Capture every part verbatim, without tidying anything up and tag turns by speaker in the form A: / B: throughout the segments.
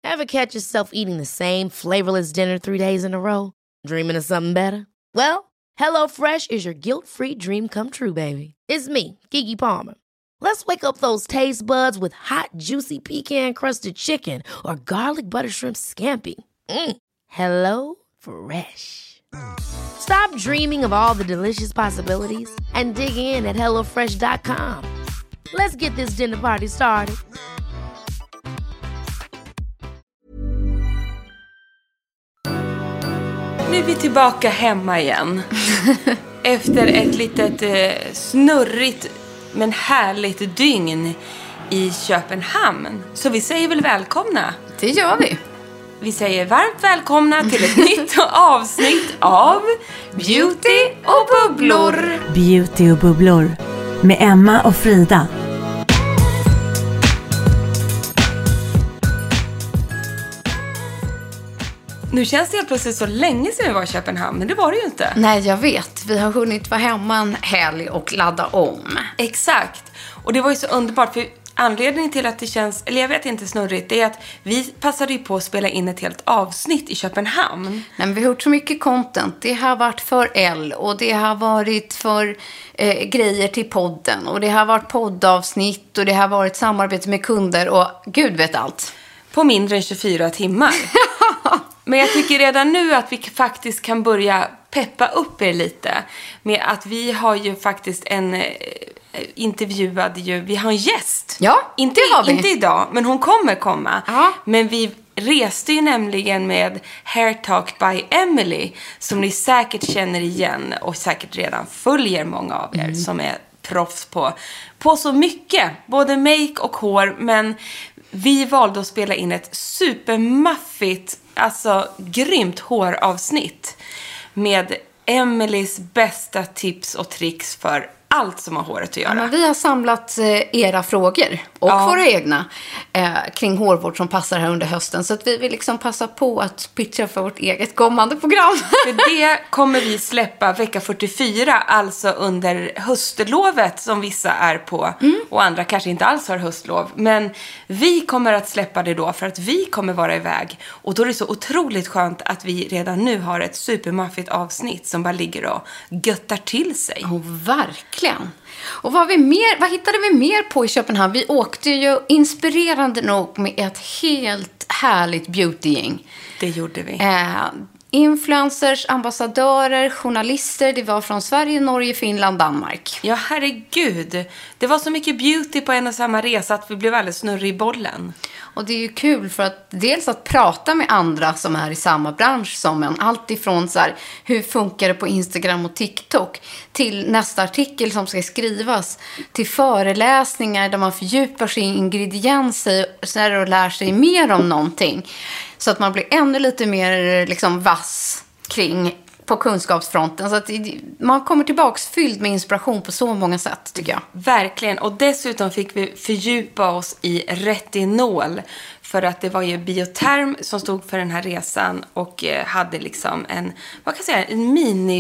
A: Ever catch yourself eating the same flavorless dinner three days in a row? Dreaming of something better? Well, HelloFresh is your guilt-free dream come true, baby. It's me, Keke Palmer. Let's wake up those taste buds with hot, juicy pecan-crusted chicken or garlic butter shrimp scampi. Mm. Hello Fresh. Stop dreaming of all the delicious possibilities and dig in at hello fresh dot com. Let's get this dinner party started.
B: Nu är vi tillbaka hemma igen. Efter ett litet eh, snurrigt men härligt dygn i Köpenhamn. Så vi säger väl välkomna.
C: Det gör vi.
B: Vi säger varmt välkomna till ett nytt avsnitt av Beauty och bubblor.
D: Beauty och bubblor med Emma och Frida.
B: Nu känns det helt plötsligt så länge sedan vi var i Köpenhamn, men det var det ju inte.
C: Nej, jag vet. Vi har hunnit vara hemma en helg och ladda om.
B: Exakt. Och det var ju så underbart, för anledningen till att det känns, eller jag vet inte snurrigt, det är att vi passade ju på att spela in ett helt avsnitt i Köpenhamn.
C: Nej, men vi har gjort så mycket content. Det har varit för L och det har varit för eh, grejer till podden. Och det har varit poddavsnitt och det har varit samarbete med kunder och gud vet allt.
B: På mindre än tjugofyra timmar. Men jag tycker redan nu att vi faktiskt kan börja peppa upp er lite. Med att vi har ju faktiskt en eh, intervjuad ju, vi har en gäst.
C: Ja,
B: inte,
C: det har vi.
B: Inte idag, men hon kommer komma.
C: Ja.
B: Men vi reste ju nämligen med Hair Talk by Emily. Som ni säkert känner igen och säkert redan följer många av er. Mm. Som är proffs på, på så mycket. Både make och hår, men vi valde att spela in ett supermaffigt, alltså grymt håravsnitt med Emelies bästa tips och tricks för allt som har håret att göra.
C: Ja, men vi har samlat eh, era frågor och
B: ja.
C: våra egna eh, kring hårvård som passar här under hösten. Så att vi vill liksom passa på att pitcha för vårt eget kommande program.
B: För det kommer vi släppa vecka fyrtiofyra, alltså under höstlovet som vissa är på. Mm. Och andra kanske inte alls har höstlov. Men vi kommer att släppa det då för att vi kommer vara iväg. Och då är det så otroligt skönt att vi redan nu har ett supermaffigt avsnitt som bara ligger och göttar till sig.
C: Oh, verkligen. Och vad, vi mer, vad hittade vi mer på i Köpenhamn? Vi åkte ju inspirerande nog med ett helt härligt beautygäng.
B: Det gjorde vi.
C: Eh, influencers, ambassadörer, journalister. Det var från Sverige, Norge, Finland, Danmark.
B: Ja, herregud. Det var så mycket beauty på en och samma resa att vi blev alldeles snurrig i bollen.
C: Och det är ju kul för att dels att prata med andra som är i samma bransch som en. Allt ifrån så här, hur funkar det på Instagram och TikTok till nästa artikel som ska skrivas. Till föreläsningar där man fördjupar sig i ingredienser och lär sig mer om någonting. Så att man blir ännu lite mer liksom vass kring på kunskapsfronten. Så att man kommer tillbaks fylld med inspiration på så många sätt, tycker jag.
B: Verkligen. Och dessutom fick vi fördjupa oss i retinol. För att det var ju Bioterm som stod för den här resan och hade liksom en, vad kan jag säga, en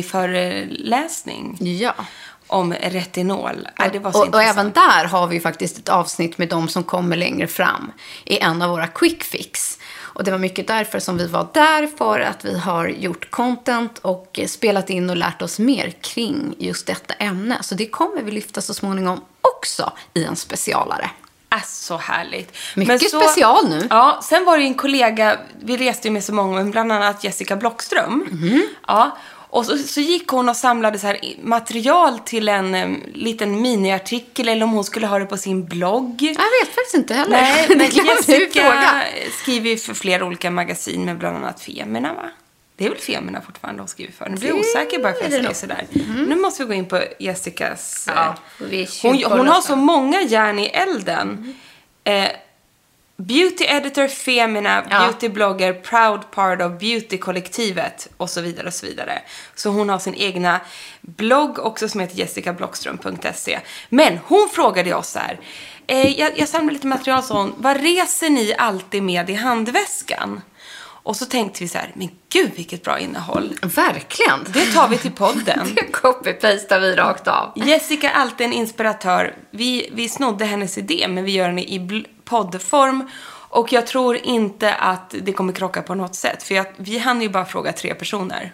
B: mini-föreläsning.
C: Ja.
B: Om retinol.
C: Och,
B: det var så
C: och, och även där har vi faktiskt ett avsnitt med de som kommer längre fram i en av våra quick fix. Och det var mycket därför som vi var där, för att vi har gjort content och spelat in och lärt oss mer kring just detta ämne. Så det kommer vi lyfta så småningom också i en specialare.
B: Äh, så härligt.
C: Mycket
B: men så,
C: special nu.
B: Ja, sen var det en kollega, vi reste ju med så många, bland annat Jessica Blockström.
C: Mm.
B: Ja. Och så, så gick hon och samlade så här material till en um, liten miniartikel, eller om hon skulle ha det på sin blogg.
C: Jag vet faktiskt inte heller.
B: Nej, men Jessica
C: skriver
B: skriver för flera olika magasin med bland annat Femina, va? Det är väl Femina fortfarande hon skriver för. Nu blir jag osäker bara för att jag säger sådär. Mm. Nu måste vi gå in på Jessicas...
C: Ja,
B: eh, hon hon har så många järn i elden. Mm. Eh, Beauty editor, Femina,
C: ja.
B: beautyblogger, proud part of beauty-kollektivet och så vidare och så vidare. Så hon har sin egna blogg också som heter jessica blockström punkt se. Men hon frågade oss här. Eh, jag, jag samlade lite material, så hon, vad reser ni alltid med i handväskan? Och så tänkte vi så här, men gud vilket bra innehåll.
C: Verkligen.
B: Det tar vi till podden.
C: Det copy-pastar vi rakt av.
B: Jessica är alltid en inspiratör. Vi, vi snodde hennes idé, men vi gör den i bl- poddform. Och jag tror inte att det kommer krocka på något sätt. För jag, vi hann ju bara fråga tre personer.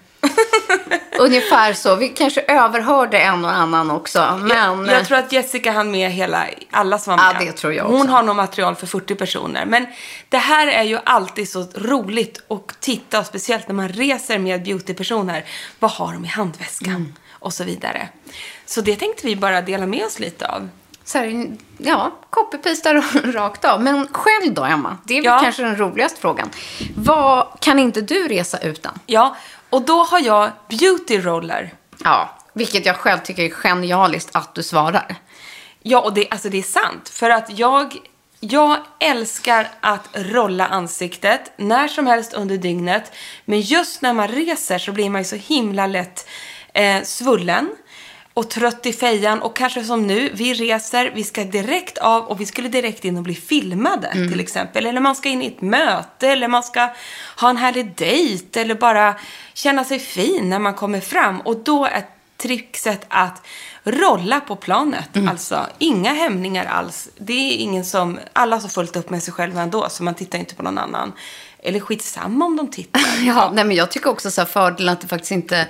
C: Ungefär så. Vi kanske överhörde en och annan också. Men...
B: Jag, jag tror att Jessica hann med hela, alla som var med.
C: Ja, det tror jag också.
B: Hon har nog material för fyrtio personer. Men det här är ju alltid så roligt att titta. Och speciellt när man reser med beautypersoner. Vad har de i handväskan? Mm. Och så vidare. Så det tänkte vi bara dela med oss lite av.
C: Så här, ja, copy-pastar rakt av. Men själv då, Emma? Det är väl
B: ja.
C: kanske den roligaste frågan. Vad kan inte du resa utan?
B: Ja, och då har jag beauty-roller.
C: Ja, vilket jag själv tycker är genialiskt att du svarar.
B: Ja, och det, alltså det är sant. För att jag, jag älskar att rolla ansiktet när som helst under dygnet. Men just när man reser så blir man ju så himla lätt eh, svullen. Och trött i fejan. Och kanske som nu, vi reser, vi ska direkt av och vi skulle direkt in och bli filmade mm. till exempel. Eller man ska in i ett möte, eller man ska ha en härlig dejt, eller bara känna sig fin när man kommer fram. Och då är trickset att rolla på planet. Mm. Alltså, inga hämningar alls. Det är ingen som, alla har fullt upp med sig själva ändå, så man tittar inte på någon annan. Eller skitsamma om de tittar.
C: Ja, nej, men jag tycker också så här fördelen att det faktiskt inte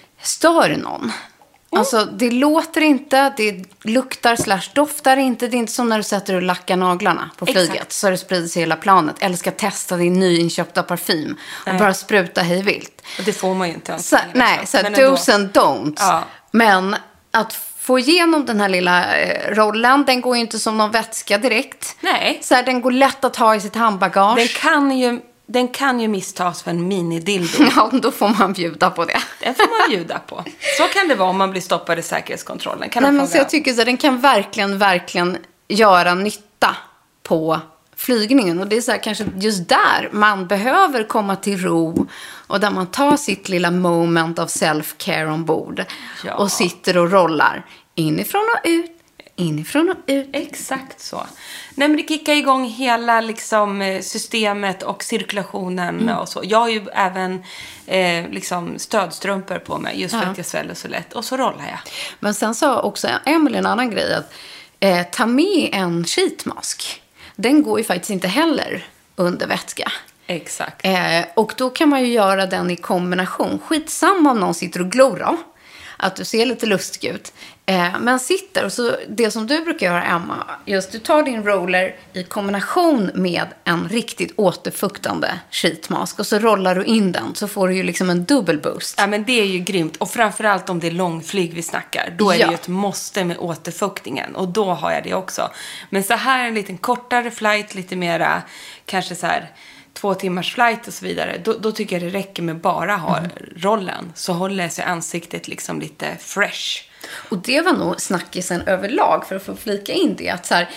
C: stör någon. Mm. Alltså, det låter inte, det luktar slash doftar inte. Det är inte som när du sätter och lackar naglarna på flyget. Exakt. Så det sprider sig hela planet. Eller ska testa din nyinköpta parfym. Och nej. Bara spruta hej vilt.
B: Och det får man ju inte.
C: Så, nej, så do's and don'ts. Ja. Men att få igenom den här lilla eh, rollen, den går ju inte som någon vätska direkt.
B: Nej.
C: Så här, den går lätt att ha i sitt handbagage.
B: Den kan ju... Den kan ju misstas för en minidildo.
C: Ja, då får man bjuda på det.
B: Den får man bjuda på. Så kan det vara om man blir stoppad i säkerhetskontrollen. Kan
C: Nej, men så jag tycker så här, den kan verkligen, verkligen göra nytta på flygningen. Och det är så här, kanske just där man behöver komma till ro. Och där man tar sitt lilla moment av self-care ombord. Ja. Och sitter och rollar inifrån och ut. Inifrån och ut.
B: Exakt så. Nej, men det kickar igång hela liksom, systemet och cirkulationen mm. och så. Jag har ju även eh, liksom stödstrumpor på mig just för ja. Att jag sväller så lätt. Och så rollar jag.
C: Men sen sa också Emily en annan grej att eh, ta med en sheetmask. Den går ju faktiskt inte heller under vätska.
B: Exakt.
C: Eh, och då kan man ju göra den i kombination. Skitsamma om någon sitter och glor då. Att du ser lite lustig ut. Eh, men sitter, och så det som du brukar göra, Emma, just du tar din roller i kombination med en riktigt återfuktande sheetmask och så rollar du in den, så får du ju liksom en dubbel boost.
B: Ja, men det är ju grymt. Och framförallt om det är långflyg vi snackar, då är ja. Det ju ett måste med återfuktningen. Och då har jag det också. Men så här en liten kortare flight, lite mera, kanske så här två timmars flight och så vidare, då, då tycker jag det räcker med bara ha mm. rollen. Så håller sig ansiktet liksom lite fresh.
C: Och det var nog snackisen överlag, för att få flika in det. Att så här,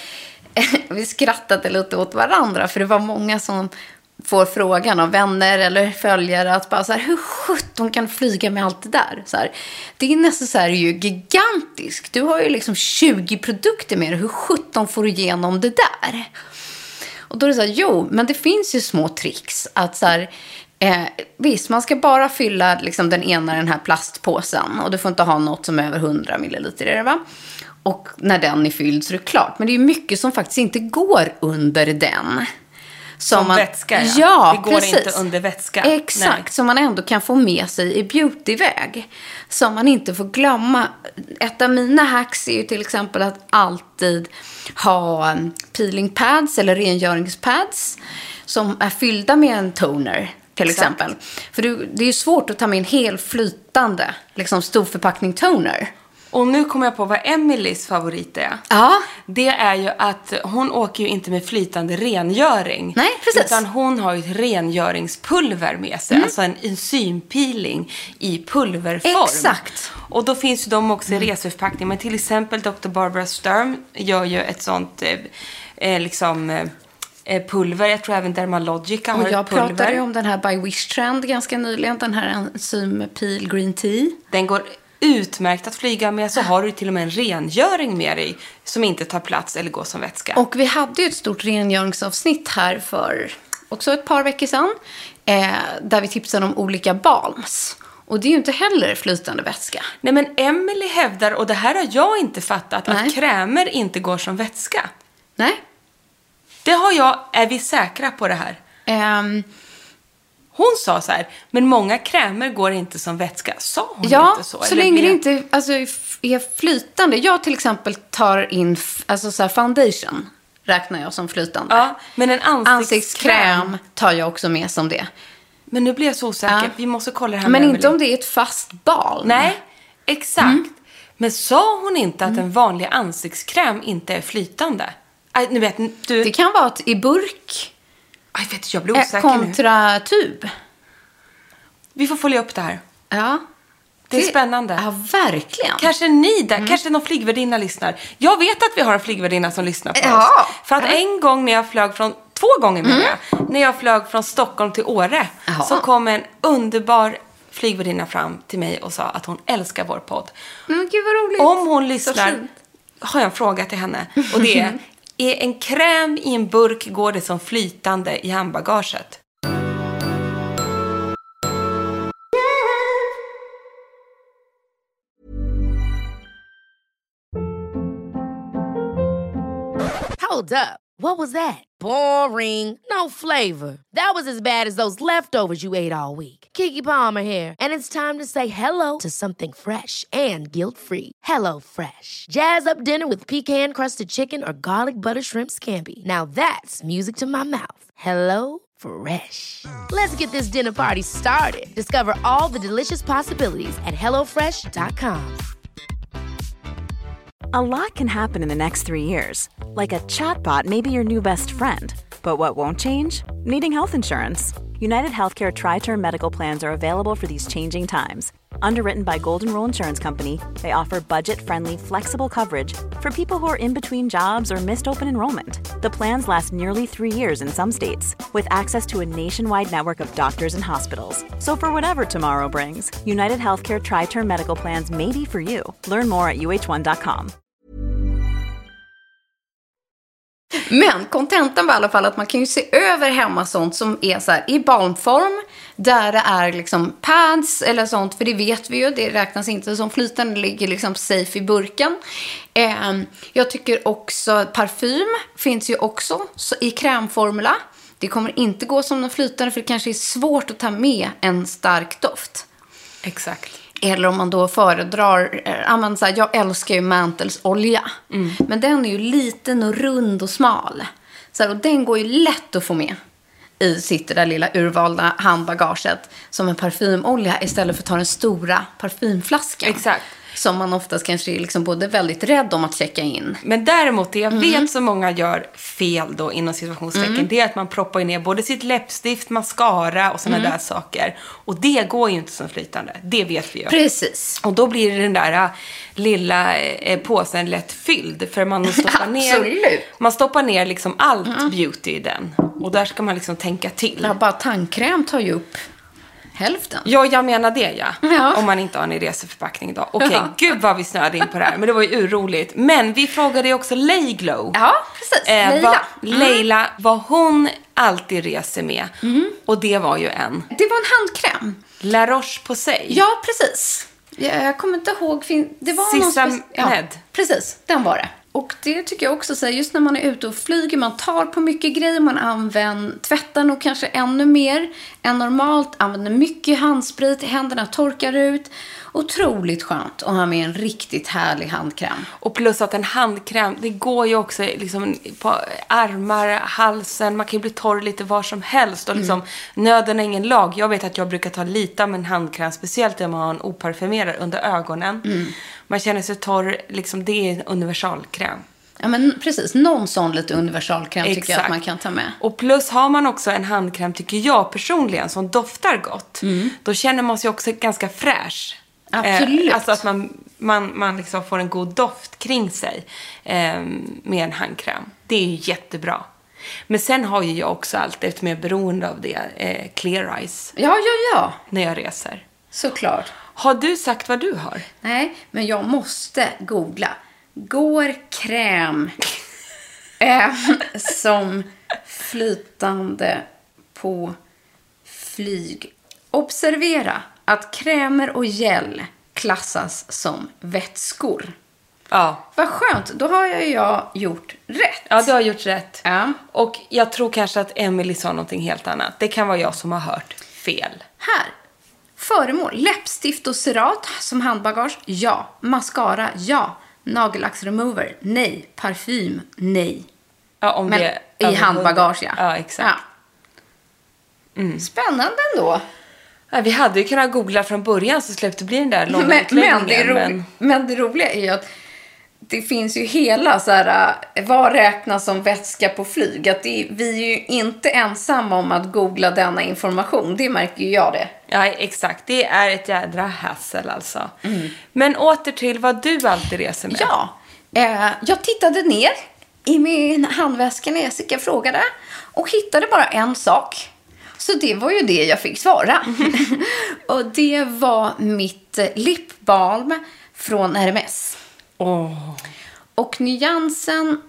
C: vi skrattade lite åt varandra, för det var många som får frågan av vänner eller följare att bara så här, hur sjutton kan flyga med allt det där? Så här, det är nästan så här ju gigantiskt. Du har ju liksom tjugo produkter med dig. Hur sjutton får du igenom det där? Och då är det så här, jo, men det finns ju små tricks. Att så här, eh, visst, man ska bara fylla liksom den ena den här plastpåsen. Och du får inte ha något som är över hundra milliliter i det, va? Och när den är fylld så är det klart. Men det är ju mycket som faktiskt inte går under den.
B: Som, som man, vätska, ja.
C: Ja,
B: det går
C: precis.
B: Inte under vätska.
C: Exakt, Nej. Som man ändå kan få med sig i beautyväg. Som man inte får glömma. Ett av mina hacks är ju till exempel att alltid ha peeling pads eller rengöringspads som är fyllda med en toner till Exakt. Exempel. För det är ju svårt att ta med en hel flytande liksom storförpackning toner.
B: Och nu kommer jag på vad Emelies favorit är.
C: Ja.
B: Det är ju att hon åker ju inte med flytande rengöring.
C: Nej, precis.
B: Utan hon har ju ett rengöringspulver med sig. Mm. Alltså en enzympeeling i pulverform.
C: Exakt.
B: Och då finns ju de också i mm. reseförpackning. Men till exempel doktor Barbara Sturm gör ju ett sånt eh, liksom... Eh, pulver, jag tror även Dermalogica har
C: och jag
B: ett pulver.
C: pratade ju om den här By Wish Trend ganska nyligen. Den här enzym peel green tea.
B: Den går utmärkt att flyga med, så har du till och med en rengöring med dig som inte tar plats eller går som vätska.
C: Och vi hade ju ett stort rengöringsavsnitt här för också ett par veckor sedan eh, där vi tipsade om olika balms. Och det är ju inte heller flytande vätska.
B: Nej, men Emily hävdar, och det här har jag inte fattat,
C: Nej.
B: Att krämer inte går som vätska.
C: Nej.
B: Det har jag, är vi säkra på det här?
C: Um,
B: hon sa så här, men många krämer går inte som vätska. Sa hon
C: ja,
B: inte så?
C: så
B: eller
C: länge
B: blir...
C: det inte alltså, är flytande. Jag till exempel tar in alltså, så här, foundation, räknar jag som flytande.
B: Ja, men en ansiktskräm.
C: Ansiktskräm tar jag också med som det.
B: Men nu blir jag så osäker. Ja. Vi måste kolla det här.
C: Men
B: med
C: inte
B: Emily.
C: om det är ett fast bal.
B: Nej, exakt. Mm. Men sa hon inte att
C: mm.
B: en vanlig ansiktskräm inte är flytande? Aj, nu vet du...
C: Det kan vara att i burk.
B: Aj, vet du, jag blir osäker
C: kontra
B: nu.
C: tub.
B: Vi får följa upp det här.
C: Ja.
B: Det är det... spännande.
C: Ja, verkligen.
B: Kanske ni där, mm. kanske någon flygvärdinna lyssnar. Jag vet att vi har en flygvärdinna som lyssnar på
C: ja.
B: oss. För att en gång när jag flög från... Två gånger med mm. jag. När jag flög från Stockholm till Åre. Aha. Så kom en underbar flygvärdinna fram till mig och sa att hon älskar vår podd.
C: Mm, gud vad roligt.
B: Om hon lyssnar har jag en fråga till henne. Och det är, är en kräm i en burk går det som flytande i handbagaget?
A: Hold up. What was that? Boring. No flavor. That was as bad as those leftovers you ate all week. Keke Palmer here, and it's time to say hello to something fresh and guilt-free. Hello Fresh. Jazz up dinner with pecan-crusted chicken or garlic butter shrimp scampi. Now that's music to my mouth. Hello Fresh. Let's get this dinner party started. Discover all the delicious possibilities at hello fresh dot com.
E: A lot can happen in the next three years. Like a chatbot may be your new best friend. But what won't change? Needing health insurance. United Healthcare Tri-Term Medical Plans are available for these changing times. Underwritten by Golden Rule Insurance Company, they offer budget-friendly, flexible coverage for people who are in between jobs or missed open enrollment. The plans last nearly three years in some states, with access to a nationwide network of doctors and hospitals. So for whatever tomorrow brings, United Healthcare Tri-Term Medical Plans may be for you. Learn more at u h one dot com.
C: Men kontentan var i alla fall att man kan ju se över hemma sånt som är så här i barnform, där det är liksom pads eller sånt, för det vet vi ju, det räknas inte som flytande, det ligger liksom safe i burken. Eh, jag tycker också parfym finns ju också i krämformula. Det kommer inte gå som någon flytande, för det kanske är svårt att ta med en stark doft.
B: Exakt.
C: Eller om man då föredrar, äh, man säger, jag älskar ju mantelsolja. Mm. Men den är ju liten och rund och smal. Så här, och den går ju lätt att få med i sitt där lilla urvalda handbagaget som en parfymolja, istället för att ta den stora parfymflaskan.
B: Exakt.
C: Som man oftast kanske är liksom både väldigt rädd om att checka in.
B: Men däremot, det jag
C: Mm.
B: vet så många gör fel då inom situationstecken,
C: Mm.
B: det är att man proppar ner både sitt läppstift, mascara och såna
C: Mm.
B: där saker. Och det går ju inte som flytande. Det vet vi ju.
C: Precis.
B: Och då blir den där äh, lilla äh, påsen lätt fylld. För man stoppar ner,
C: Absolut.
B: man stoppar ner liksom allt mm. beauty i den. Och där ska man liksom tänka till.
C: Ja, bara tandkräm tar ju upp hälften.
B: Ja, jag menar det, ja.
C: Ja.
B: Om man inte har en reseförpackning idag. Okej, okay,
C: Ja.
B: gud vad vi snöade in på det här. Men det var ju urroligt. Men vi frågade ju också Layglow.
C: Ja, precis.
B: Eh,
C: Leila.
B: Vad, mm. Leila, vad hon alltid reser med. Mm. Och det var ju en...
C: Det var en handkräm.
B: La Roche-Posay.
C: Ja, precis. Jag, jag kommer inte ihåg. Det var
B: Sissa
C: någon speci-
B: Med.
C: Ja, precis, den var det. Och det tycker jag också, så här, just när man är ute och flyger, man tar på mycket grejer, man använder, tvättar nog kanske ännu mer än normalt, använder mycket handsprit, händerna torkar ut. Otroligt skönt att ha med en riktigt härlig handkräm.
B: Och plus att en handkräm, det går ju också liksom på armar, halsen, man kan ju bli torr lite var som helst. Och liksom, mm. nöden är ingen lag. Jag vet att jag brukar ta lite av en handkräm, speciellt om man har en oparfumerad under ögonen. Mm. Man känner sig torr, liksom, det är en universalkräm.
C: Ja, men precis. Någon sån lite universalkräm
B: Exakt.
C: tycker jag att man kan ta med.
B: Och plus har man också en handkräm, tycker jag personligen, som doftar gott. Mm. Då känner man sig också ganska fräsch.
C: Absolut.
B: Eh, alltså att man, man, man liksom får en god doft kring sig eh, med en handkräm. Det är ju jättebra. Men sen har ju jag också alltid, eftersom jag är beroende av det, eh, Clear Eyes.
C: Ja, ja, ja.
B: När jag reser.
C: Såklart.
B: Har du sagt vad du har?
C: Nej, men jag måste googla. Går kräm eh, som flytande på flyg. Observera att krämer och gel klassas som vätskor.
B: Ja.
C: Vad skönt, då har jag, jag gjort rätt.
B: Ja, du har gjort rätt.
C: Ja.
B: Och jag tror kanske att Emily sa någonting helt annat. Det kan vara jag som har hört fel.
C: Här. Föremål. Läppstift och cerat som handbagage. Ja. Mascara. Ja. Nagellacksremover. Nej. Parfym. Nej.
B: Ja, om
C: Men
B: det
C: i
B: över
C: handbagage, ja.
B: Ja, exakt.
C: Ja. Mm. Spännande ändå.
B: Ja, vi hade ju kunnat googla från början så släppte det bli den där långa
C: Men,
B: utläggningen.
C: men, det är ro-
B: men...
C: men det roliga är ju att det finns ju hela så här, vad räknas som vätska på flyg? Att det, vi är ju inte ensamma om att googla denna information. Det märker ju jag det.
B: Ja, exakt. Det är ett jädra hassel alltså. Mm. Men åter till vad du alltid reser med.
C: Ja, eh, jag tittade ner i min handväska när Jessica frågade och hittade bara en sak. Så det var ju det jag fick svara. Och det var mitt lipbalm från R M S.
B: Oh.
C: Och nyansen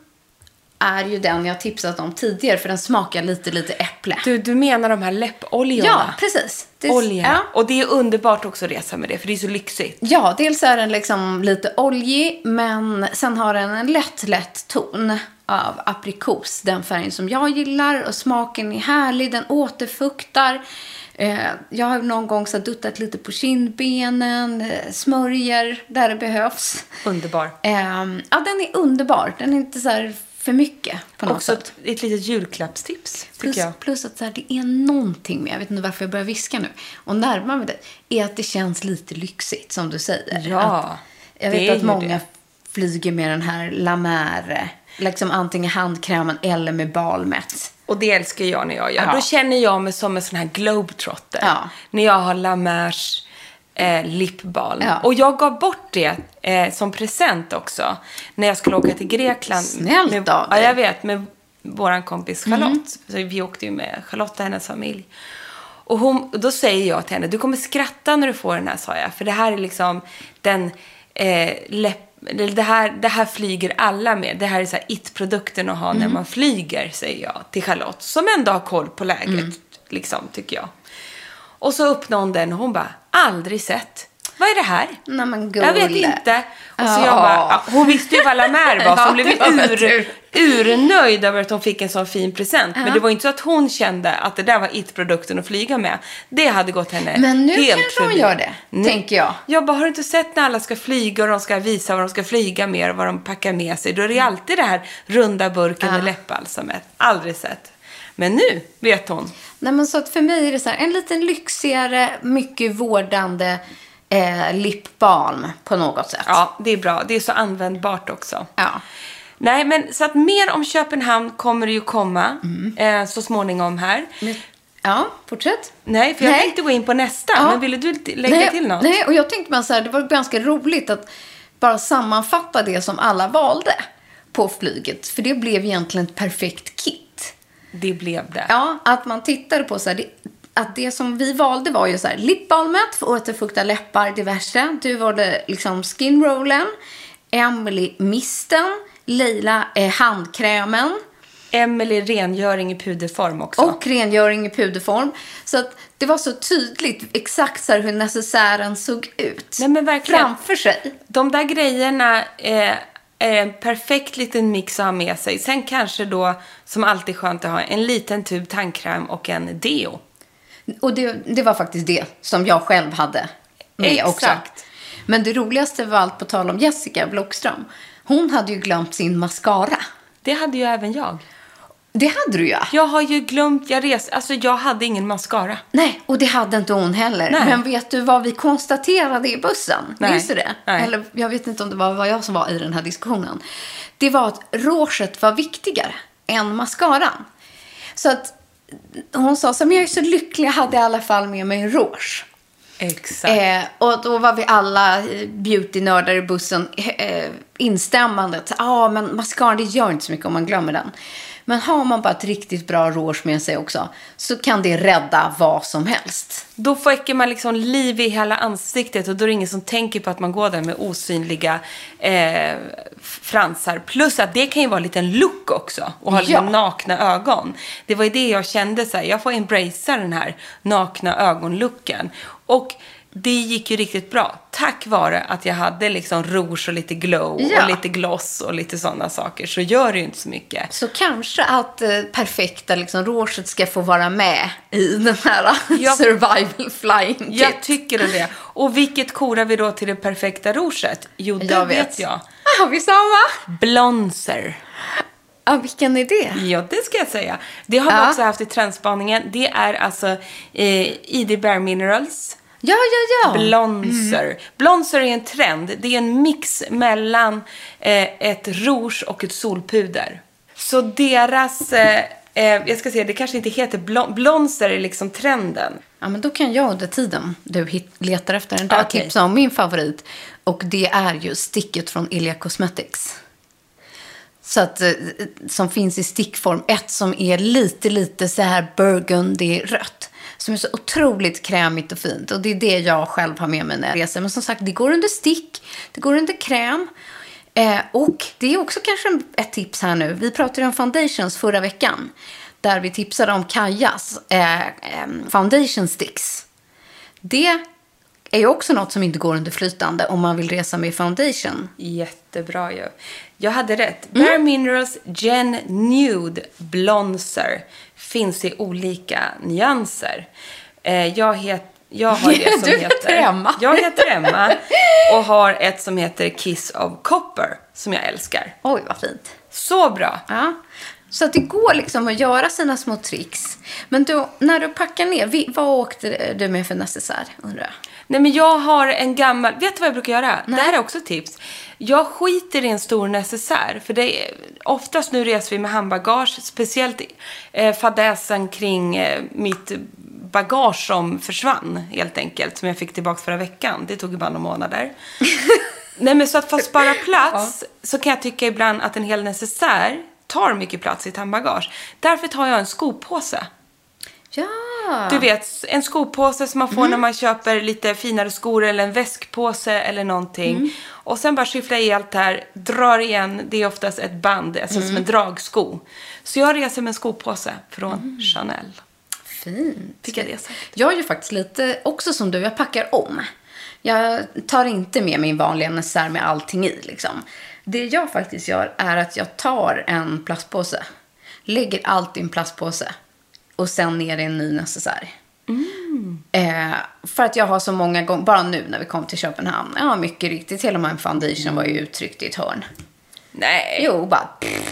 C: är ju den jag tipsat om tidigare, för den smakar lite, lite äpple.
B: Du, du menar de här läppoljorna?
C: Ja, precis. Det,
B: Olja.
C: Ja.
B: Och det är underbart också att resa med det, för det är så lyxigt.
C: Ja, dels är den liksom lite oljig, men sen har den en lätt, lätt ton av aprikos. Den färgen som jag gillar, och smaken är härlig, den återfuktar. Eh, jag har någon gång så duttat lite på kindbenen, eh, smörjer där det behövs.
B: Underbar.
C: Eh, ja, den är underbar. Den är inte så här för mycket på något
B: också
C: sätt.
B: ett, ett litet julklappstips, tycker
C: Plus,
B: jag.
C: plus att så här, det är någonting med, jag vet inte varför jag börjar viska nu, och närmar mig det, är att det känns lite lyxigt, som du säger.
B: Ja,
C: att, jag vet
B: det är
C: att
B: ju
C: många
B: det.
C: flyger med den här La Mer, liksom antingen handkrämen eller med balmet.
B: Och det älskar jag när jag gör.
C: Ja.
B: Då känner jag mig som en sån här globetrotter.
C: Ja.
B: När jag har La Mers eh, lipbalm.
C: Ja.
B: Och jag gav bort det eh, som present också. När jag skulle åka till Grekland.
C: Snällt
B: med,
C: av
B: Ja,
C: dig.
B: jag vet. Med våran kompis Charlotte. Mm. Så vi åkte ju med Charlotte och hennes familj. Och hon, då säger jag till henne, du kommer skratta när du får den här, sa jag. För det här är liksom den eh, läpp Det här, det här flyger alla med. Det här är så här it-produkten att ha mm. när man flyger, säger jag till Charlotte. Som ändå har koll på läget, mm. liksom, tycker jag. Och så öppnade hon den och hon bara, aldrig sett. Vad är det här?
C: Nej, men
B: jag vet inte. Och så jag bara, ja, hon visste ju vad La Mer var. Så hon blev ur, urnöjd över att hon fick en sån fin present.
C: Ja.
B: Men det var inte så att hon kände att det där var it-produkten att flyga med. Det hade gått henne
C: Men nu
B: helt
C: kanske hon
B: förbi.
C: gör det,
B: Nej.
C: tänker jag.
B: Jag bara, har du inte sett när alla ska flyga och de ska visa vad de ska flyga med och vad de packar med sig? Då är det alltid det här runda burken
C: Ja.
B: med läppbalsamet. Aldrig sett. Men nu vet hon.
C: Nej, men så att för mig är det så här, en liten lyxigare, mycket vårdande eh, lipbalm på något sätt.
B: Ja, det är bra. Det är så användbart också.
C: Ja.
B: Nej, men så att mer om Köpenhamn kommer det ju komma mm. eh, så småningom här.
C: Ja, fortsätt.
B: Nej, för jag
C: Nej.
B: tänkte gå in på nästa.
C: Ja.
B: Men ville du lägga
C: nej,
B: till något?
C: Nej, och jag tänkte bara så här, det var ganska roligt att bara sammanfatta det som alla valde på flyget. För det blev egentligen ett perfekt kit.
B: Det blev det.
C: Ja, att man tittade på så här, det, att det som vi valde var ju så här, lipbalmet för att återfukta läppar, diverse. Du valde liksom skinrollen, Emily misten, Leila eh, handkrämen.
B: Emily rengöring i puderform också.
C: Och rengöring i puderform. Så att det var så tydligt exakt så här hur necessären såg ut.
B: Nej, men verkligen.
C: Framför sig.
B: De där grejerna eh, är en perfekt liten mix att ha med sig. Sen kanske då, som alltid skönt att ha, en liten tub tandkräm och en deo.
C: Och det, det var faktiskt det som jag själv hade med
B: Exakt.
C: också. Men det roligaste var allt, på tal om Jessica Blockström. Hon hade ju glömt sin mascara.
B: Det hade ju även jag.
C: Det hade du, ja.
B: Jag har ju glömt, jag res, alltså jag hade ingen mascara.
C: Nej, och det hade inte hon heller.
B: Nej.
C: Men vet du vad vi konstaterade i bussen?
B: Nej.
C: Visste du det?
B: Nej.
C: Eller jag vet inte om det var vad jag som var i den här diskussionen. Det var att rouget var viktigare än mascaran. Så att hon sa så, men jag är så lycklig, jag hade i alla fall med mig en rouge.
B: Exakt.
C: Eh, och då var vi alla eh, beautynördar i bussen eh, instämmandet. Ja, ah, men mascaran, det gör inte så mycket om man glömmer den. Men har man bara ett riktigt bra rouge med sig också, så kan det rädda vad som helst.
B: Då får man liksom liv i hela ansiktet och då är det ingen som tänker på att man går där med osynliga eh, fransar. Plus att det kan ju vara en liten look också och ha
C: Ja.
B: lite nakna ögon. Det var ju det jag kände så här, jag får embracea den här nakna ögonlooken. Och det gick ju riktigt bra. Tack vare att jag hade liksom rouge och lite glow
C: Ja.
B: och lite gloss och lite sådana saker. Så gör det ju inte så mycket.
C: Så kanske att eh, perfekta liksom, rouget ska få vara med i den här
B: Ja.
C: survival flying kit.
B: Jag tycker det. Och vilket korar vi då till det perfekta rouget? Jo, det
C: Jag
B: vet.
C: vet.
B: jag.
C: Har vi samma?
B: Blonser.
C: Ja, vilken är det?
B: Ja, det ska jag säga. Det har vi
C: Ja.
B: också haft i trendspaningen. Det är alltså eh, I D Bare Minerals.
C: Ja, ja, ja.
B: Blonser.
C: Mm.
B: Blonser är en trend. Det är en mix mellan eh, ett rouge och ett solpuder. Så deras... Eh, eh, jag ska säga, det kanske inte heter blon- blonser är liksom trenden.
C: Ja, men då kan jag under tiden du hit, letar efter den där
B: Okej.
C: tipsa om min favorit. Och det är ju sticket från Ilia Cosmetics. Så att, eh, som finns i stickform. Ett som är lite, lite så här burgundy-rött. Som är så otroligt krämigt och fint. Och det är det jag själv har med mig när jag reser. Men som sagt, det går under stick. Det går under kräm. Eh, och det är också kanske ett tips här nu. Vi pratade om foundations förra veckan. Där vi tipsade om Kajas eh, eh, foundation sticks. Det är ju också något som inte går under flytande om man vill resa med foundation.
B: Jättebra ju. Jag hade rätt. Bare Minerals Gen Nude Blonser finns i olika nyanser. Eh, jag, het, jag har det som
C: Du heter
B: heter...
C: Emma.
B: Jag heter Emma och har ett som heter Kiss of Copper som jag älskar.
C: Oj, vad fint.
B: Så bra.
C: Ja. Så att det går liksom att göra sina små tricks. Men då, när du packar ner, vi, vad åkte du med för necessär, undrar jag?
B: Nej, men jag har en gammal... Vet du vad jag brukar göra? Det här är också ett tips. Jag skiter i en stor necessär. För det är, oftast nu reser vi med handbagage. Speciellt eh, fadäsen kring eh, mitt bagage som försvann, helt enkelt. Som jag fick tillbaka förra veckan. Det tog ju bara några månader. Nej, men så att för att spara plats så kan jag tycka ibland att en hel necessär tar mycket plats i ett handbagage. Därför tar jag en skopåse.
C: Ja.
B: Du vet, en skopåse som man får mm. när man köper lite finare skor eller en väskpåse eller någonting. Mm. Och sen bara skyffla i allt det här, drar igen, det är oftast ett band, alltså mm. som en dragsko. Så jag reser med en skopåse från mm. Chanel.
C: Fint.
B: Fick jag det sagt?
C: Jag är ju faktiskt lite, också som du, jag packar om. Jag tar inte med min vanliga necessär med allting i liksom. Det jag faktiskt gör är att jag tar en plastpåse, lägger allt i en plastpåse och sen ner i en ny necessär. Mm. Eh, för att jag har så många gånger, bara nu när vi kom till Köpenhamn, ja mycket riktigt, hela min foundation var ju uttryckt i ett hörn.
B: Nej.
C: Jo, bara...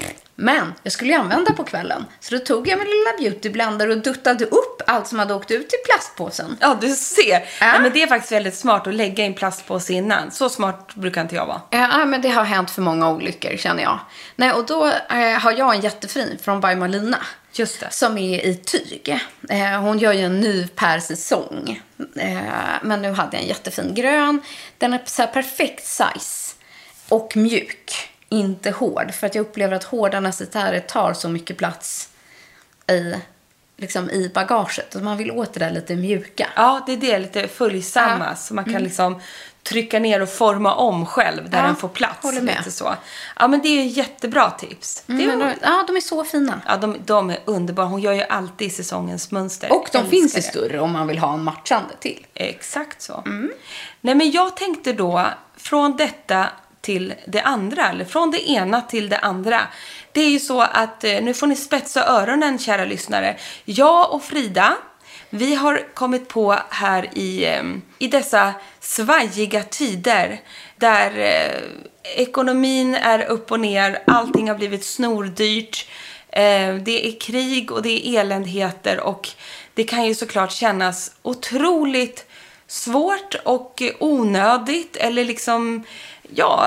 C: Men jag skulle ju använda på kvällen. Så då tog jag min lilla beautyblender och duttade upp allt som hade åkt ut i plastpåsen.
B: Ja, du ser.
C: Ja.
B: Ja, men det är faktiskt väldigt smart att lägga i en plastpåse innan. Så smart brukar inte jag vara.
C: Ja, men det har hänt för många olyckor, känner jag. Nej, och då eh, har jag en jättefin från By Malina.
B: Just det.
C: Som är i tyg. Eh, hon gör ju en ny per säsong. Eh, men nu hade jag en jättefin grön. Den är så här perfekt size. Och mjuk. Inte hård. För att jag upplever att hårda necessärer tar så mycket plats i, liksom, i bagaget. Och man vill åt det där lite mjuka.
B: Ja, det är det. Lite följsamma. Ja. Så man kan mm. liksom trycka ner och forma om själv där ja, den får plats.
C: Håller med.
B: Lite så. Ja, men det är ju jättebra tips.
C: Mm,
B: det är...
C: de, ja, de är så fina.
B: Ja, de, de är underbara. Hon gör ju alltid säsongens mönster.
C: Och de
B: Älskar
C: finns i
B: det.
C: större om man vill ha en matchande till.
B: Exakt så.
C: Mm.
B: Nej, men jag tänkte då från detta till det andra, eller från det ena till det andra. Det är ju så att, nu får ni spetsa öronen, kära lyssnare. Jag och Frida, vi har kommit på här i, i dessa svajiga tider där eh, ekonomin är upp och ner, allting har blivit snordyrt, eh, det är krig och det är eländigheter och det kan ju såklart kännas otroligt svårt och onödigt eller liksom ja,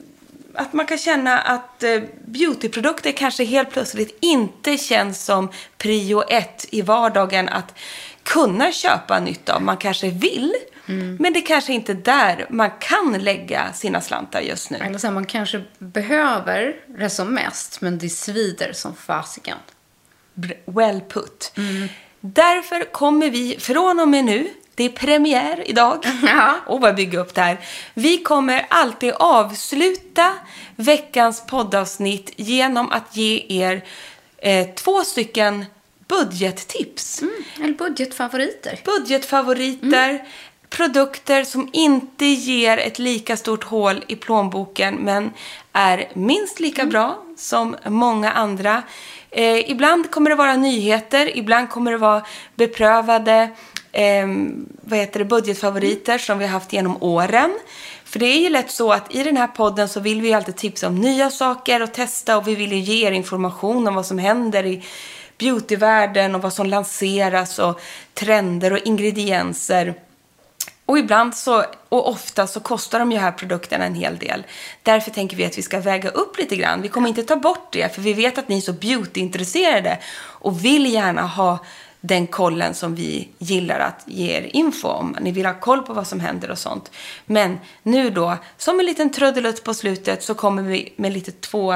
B: att man kan känna att eh, beautyprodukter kanske helt plötsligt inte känns som prio ett i vardagen att kunna köpa nytt av. Man kanske vill, mm. men det kanske inte är där man kan lägga sina slantar just nu.
C: Eller så här, man kanske behöver det som mest, men det svider som fasiken.
B: Well put. Mm. Därför kommer vi från och med nu, det är premiär idag.
C: Ja.
B: Och vad bygga upp det här. Vi kommer alltid avsluta veckans poddavsnitt genom att ge er eh, två stycken budgettips.
C: Mm, eller budgetfavoriter.
B: Budgetfavoriter. Mm. produkter som inte ger ett lika stort hål i plånboken men är minst lika bra som många andra. Eh, ibland kommer det vara nyheter, ibland kommer det vara beprövade eh, vad heter det, budgetfavoriter som vi har haft genom åren. För det är ju lätt så att i den här podden så vill vi alltid tipsa om nya saker och testa, och vi vill ju ge er information om vad som händer i beautyvärlden och vad som lanseras och trender och ingredienser. Och ibland så, och ofta så kostar de ju här produkterna en hel del. Därför tänker vi att vi ska väga upp lite grann. Vi kommer inte ta bort det, för vi vet att ni är så beautyintresserade och vill gärna ha den kollen som vi gillar att ge er info om. Ni vill ha koll på vad som händer och sånt. Men nu då, som en liten trudelutt på slutet, så kommer vi med lite två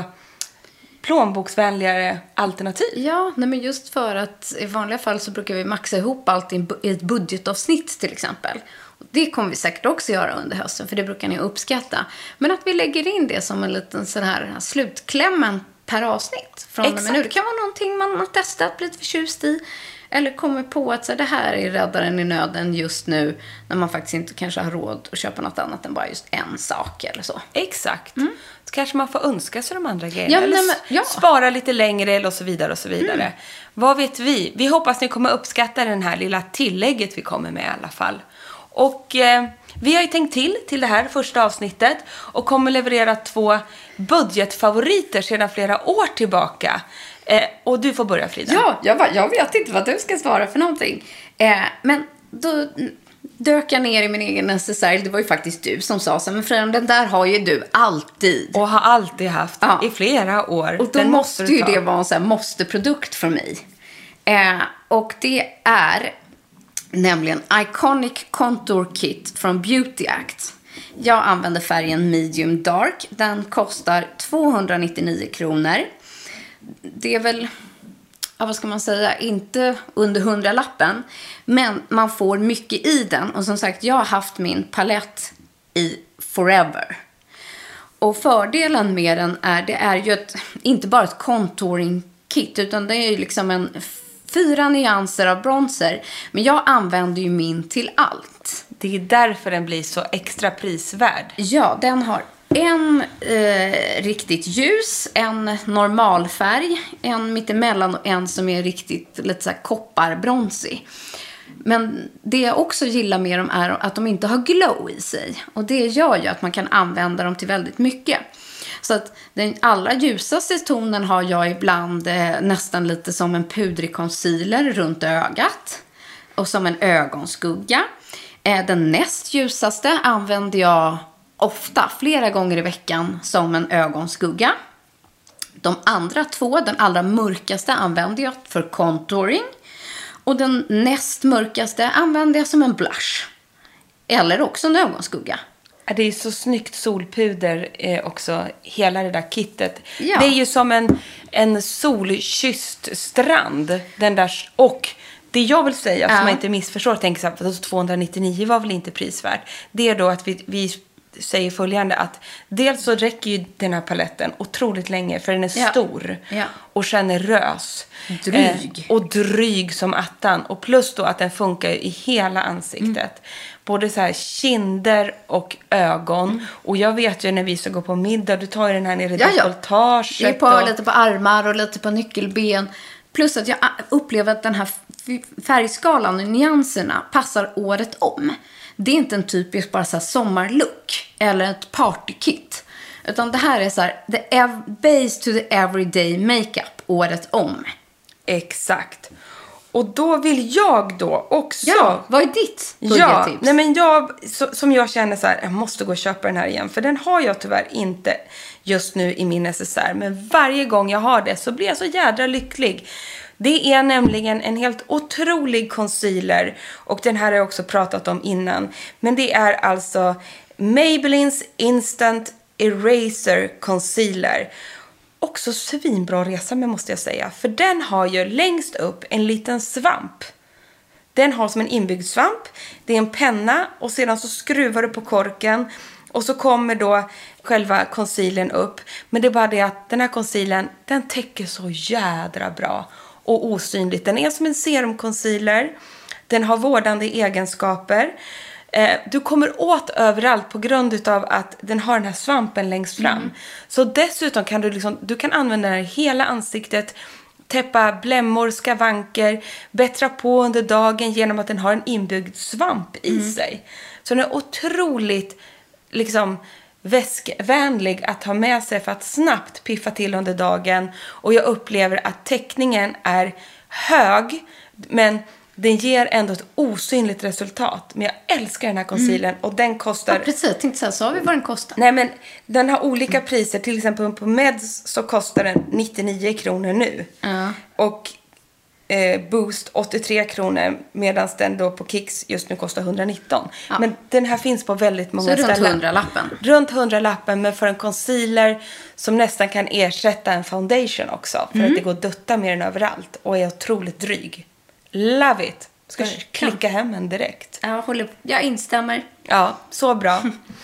B: plånboksvänligare alternativ.
C: Ja, nej men just för att i vanliga fall så brukar vi maxa ihop allt i ett budgetavsnitt till exempel. Och det kommer vi säkert också göra under hösten, för det brukar ni uppskatta. Men att vi lägger in det som en liten sån här slutklämmen per avsnitt från och med nu. Det kan vara någonting man har testat, blivit förtjust i. Eller kommer på att så här, det här är räddaren i nöden just nu, när man faktiskt inte kanske har råd att köpa något annat än bara just en sak eller så.
B: Exakt. Mm. Så kanske man får önska sig de andra grejerna.
C: Ja,
B: eller
C: nej, men, ja.
B: spara lite längre eller och så vidare och så vidare. Mm. Vad vet vi? Vi hoppas ni kommer uppskatta den här lilla tillägget vi kommer med i alla fall. Och eh, vi har ju tänkt till till det här första avsnittet och kommer leverera två budgetfavoriter sedan flera år tillbaka. Eh, och du får börja, Frida.
C: Ja, jag, bara, jag vet inte vad du ska svara för någonting. Eh, men då dök jag ner i min egen necessär. Det var ju faktiskt du som sa så. Men Frida, den där har ju du alltid.
B: Och har alltid haft
C: ja.
B: i flera år.
C: Och då den måste, måste ju det vara en sån här måste-produkt för mig. Eh, och det är nämligen Iconic Contour Kit från Beauty Act. Jag använder färgen Medium Dark. Den kostar tvåhundranittionio kronor. Det är väl, ja, vad ska man säga, inte under hundralappen. Men man får mycket i den. Och som sagt, jag har haft min palett i forever. Och fördelen med den är, det är ju ett, inte bara ett contouring kit, utan det är ju liksom en fyra nyanser av bronzer. Men jag använder ju min till allt.
B: Det är därför den blir så extra prisvärd.
C: Ja, den har en eh, riktigt ljus, en normalfärg, en mittemellan och en som är riktigt lite så här kopparbronsig. Men det jag också gillar med dem är att de inte har glow i sig. Och det gör ju att man kan använda dem till väldigt mycket. Så att den allra ljusaste tonen har jag ibland eh, nästan lite som en pudrig concealer runt ögat. Och som en ögonskugga. Eh, den näst ljusaste använder jag ofta, flera gånger i veckan, som en ögonskugga. De andra två, den allra mörkaste använder jag för contouring. Och den näst mörkaste använder jag som en blush. Eller också en ögonskugga.
B: Det är så snyggt solpuder eh, också, hela det där kittet.
C: Ja.
B: Det är ju som en, en solkysst strand. Den där, och det jag vill säga, ja. som jag inte missförstår, tänker så här, tvåhundranittionio var väl inte prisvärt. Det är då att vi, vi säger följande, att dels så räcker ju den här paletten otroligt länge, för den är
C: ja.
B: stor
C: ja.
B: och generös.
C: Dryg.
B: Eh, och dryg som attan. Och plus då att den funkar i hela ansiktet. Mm. Både så här kinder och ögon. Mm. Och jag vet ju när vi ska gå på middag, du tar ju den här nere i
C: ja,
B: dekoltaget.
C: Ja. Det är på
B: och...
C: lite på armar och lite på nyckelben. Plus att jag upplever att den här färgskalan och nyanserna passar året om. Det är inte en typisk bara så här sommarlook eller ett partykit. Utan det här är så här the ev- base to the everyday makeup året om.
B: Exakt. Och då vill jag då också...
C: Ja, vad är ditt budgettips?
B: Ja, nej men jag, så, som jag känner så här, jag måste gå och köpa den här igen. För den har jag tyvärr inte just nu i min necessär. Men varje gång jag har det så blir jag så jädra lycklig. Det är nämligen en helt otrolig concealer. Och den här har jag också pratat om innan. Men det är alltså Maybelline's Instant Eraser Concealer. Också svinbra resa med, måste jag säga. För den har ju längst upp en liten svamp. Den har som en inbyggd svamp. Det är en penna och sedan så skruvar du på korken. Och så kommer då själva concealern upp. Men det är bara det att den här concealern, den täcker så jädra bra. Och osynligt. Den är som en serumconcealer. Den har vårdande egenskaper. Eh, du kommer åt överallt på grund av att den har den här svampen längst fram. Mm. Så dessutom kan du liksom, du kan använda den här hela ansiktet, täppa blämmor, skavanker, bättra på under dagen genom att den har en inbyggd svamp i mm. sig. Så den är otroligt liksom väskvänlig att ha med sig för att snabbt piffa till under dagen. Och jag upplever att täckningen är hög, men den ger ändå ett osynligt resultat. Men jag älskar den här concealern. Mm. Och den kostar...
C: Ja, precis. Jag tänkte säga, sa vi vad den kostar?
B: Nej, men den har olika mm. priser. Till exempel på Meds så kostar den nittionio kronor nu. Mm. Och eh, Boost åttiotre kronor. Medan den då på Kicks just nu kostar etthundranitton. Ja. Men den här finns på väldigt många så ställen.
C: Så runt hundralappen?
B: Runt hundralappen, men för en concealer som nästan kan ersätta en foundation också. För mm. att det går att dutta med den överallt. Och är otroligt dryg. Love it. Ska jag klicka hem en direkt.
C: Jag, håller, jag instämmer.
B: Ja, så bra.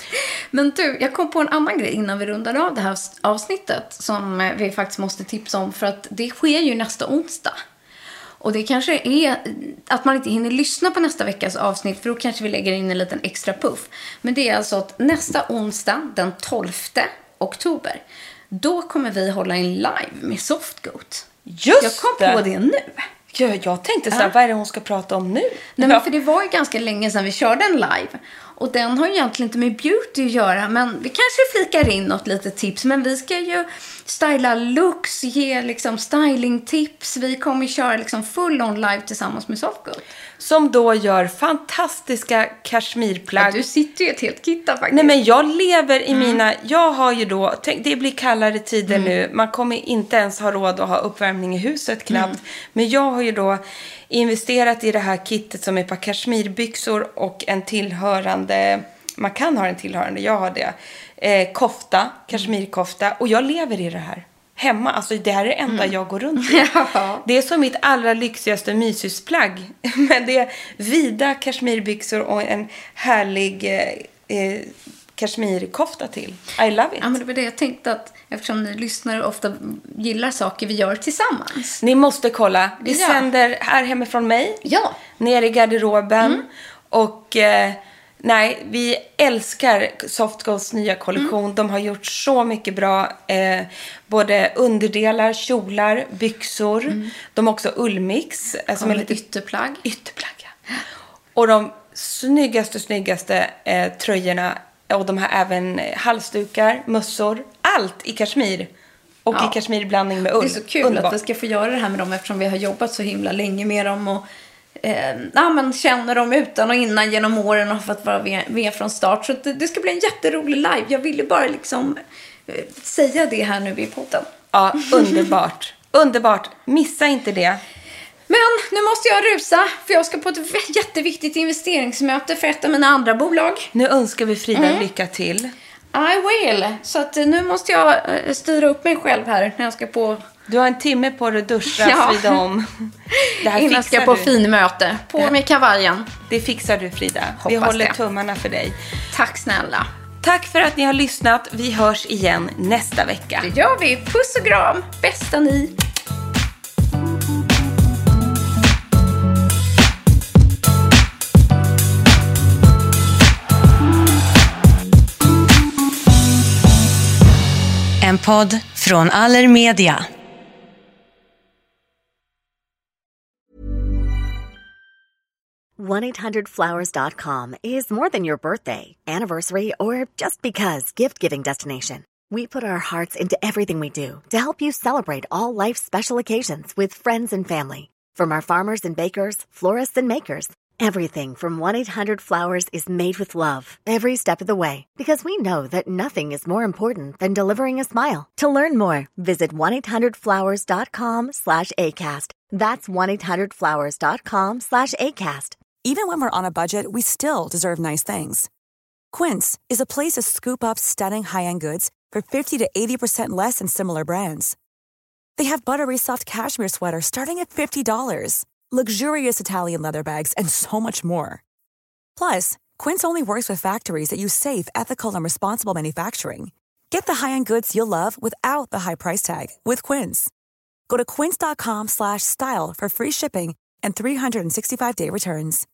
C: Men du, jag kom på en annan grej innan vi rundar av det här avsnittet. Som vi faktiskt måste tipsa om. För att det sker ju nästa onsdag. Och det kanske är att man inte hinner lyssna på nästa veckas avsnitt. För då kanske vi lägger in en liten extra puff. Men det är alltså att nästa onsdag, den tolfte oktober. Då kommer vi hålla en live med Softgoat.
B: Just
C: Jag kom det. på det nu.
B: Ja, jag tänkte så här, ja. vad är det hon ska prata om nu?
C: Nej, men för det var ju ganska länge sedan vi körde en live. Och den har ju egentligen inte med beauty att göra. Men vi kanske flikar in något litet tips. Men vi ska ju styla looks, ge liksom stylingtips. Vi kommer köra liksom full on live tillsammans med Softgoat.
B: Som då gör fantastiska kashmirplagg.
C: Ja, du sitter ju ett helt kitta faktiskt.
B: Nej, men jag lever i mm. mina... Jag har ju då... Tänk, det blir kallare tider mm. nu. Man kommer inte ens ha råd att ha uppvärmning i huset knappt. Mm. Men jag har ju då investerat i det här kittet som är på kashmirbyxor och en tillhörande... Man kan ha en tillhörande, jag har det. Eh, kofta, kashmirkofta. Och jag lever i det här. Hemma, alltså det här är det enda mm. jag går runt i. Ja. Det är som mitt allra lyxigaste mysysplagg. Men det är vida kashmirbyxor och en härlig eh, kashmirkofta till. I love it.
C: Ja, men det var det jag tänkte att eftersom ni lyssnar och ofta gillar saker vi gör tillsammans.
B: Ni måste kolla. Vi ja. sänder här hemifrån mig.
C: Ja.
B: Ner i garderoben. Mm. Och... Eh, Nej, vi älskar Softgoats nya kollektion. Mm. De har gjort så mycket bra. Eh, både underdelar, kjolar, byxor. Mm. De har också ullmix.
C: Eh, som är lite ytterplagg.
B: Ytterplagg, ja. Och de snyggaste, snyggaste eh, tröjorna. Och de har även halsdukar, mössor. Allt i kashmir. Och ja. i kashmirblandning med ull.
C: Det är så kul Underbar. att vi ska få göra det här med dem eftersom vi har jobbat så himla länge med dem. Och Eh, ja, man känner dem utan och innan genom åren och för att vara med från start. Så det, det ska bli en jätterolig live. Jag ville bara liksom eh, säga det här nu i podden.
B: Ja, underbart. Underbart. Missa inte det.
C: Men nu måste jag rusa för jag ska på ett jätteviktigt investeringsmöte för ett av mina andra bolag.
B: Nu önskar vi Frida mm. lycka till.
C: I will. Så att nu måste jag styra upp mig själv här när jag ska på...
B: Du har en timme på dig att duscha, ja. Frida, om.
C: Det här innan ska jag på finmöte. På ja. med kavajen.
B: Det fixar du, Frida. Hoppas vi håller det. tummarna för dig.
C: Tack snälla.
B: Tack för att ni har lyssnat. Vi hörs igen nästa vecka.
C: Det gör vi. Puss och kram. Bästa ni.
D: En podd från Allermedia.
F: one eight hundred flowers dot com is more than your birthday, anniversary, or just because gift-giving destination. We put our hearts into everything we do to help you celebrate all life's special occasions with friends and family. From our farmers and bakers, florists and makers, everything from one eight hundred flowers is made with love every step of the way, because we know that nothing is more important than delivering a smile. To learn more, visit one eight hundred flowers dot com slash ACAST. That's one eight hundred flowers dot com slash ACAST.
G: Even when we're on a budget, we still deserve nice things. Quince is a place to scoop up stunning high-end goods for fifty to eighty percent less than similar brands. They have buttery soft cashmere sweaters starting at fifty dollars, luxurious Italian leather bags, and so much more. Plus, Quince only works with factories that use safe, ethical, and responsible manufacturing. Get the high-end goods you'll love without the high price tag with Quince. Go to quince dot com slash style for free shipping and three sixty-five day returns.